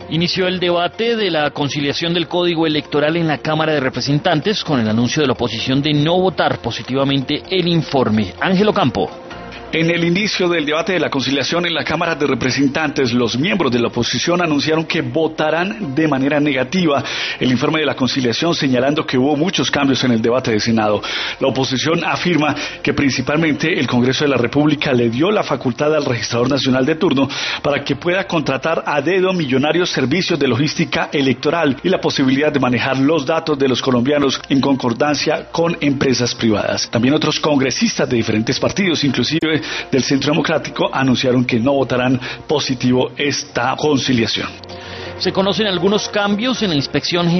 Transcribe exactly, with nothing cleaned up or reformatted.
Inició el debate de la conciliación del Código Electoral en la Cámara de Representantes con el anuncio de la oposición de no votar positivamente el informe. Ángel Ocampo. En el inicio del debate de la conciliación en la Cámara de Representantes, los miembros de la oposición anunciaron que votarán de manera negativa el informe de la conciliación, señalando que hubo muchos cambios en el debate del Senado. La oposición afirma que principalmente el Congreso de la República le dio la facultad al registrador nacional de turno para que pueda contratar a dedo millonarios servicios de logística electoral y la posibilidad de manejar los datos de los colombianos en concordancia con empresas privadas. También otros congresistas de diferentes partidos, inclusive del Centro Democrático, anunciaron que no votarán positivo esta conciliación. Se conocen algunos cambios en la inspección general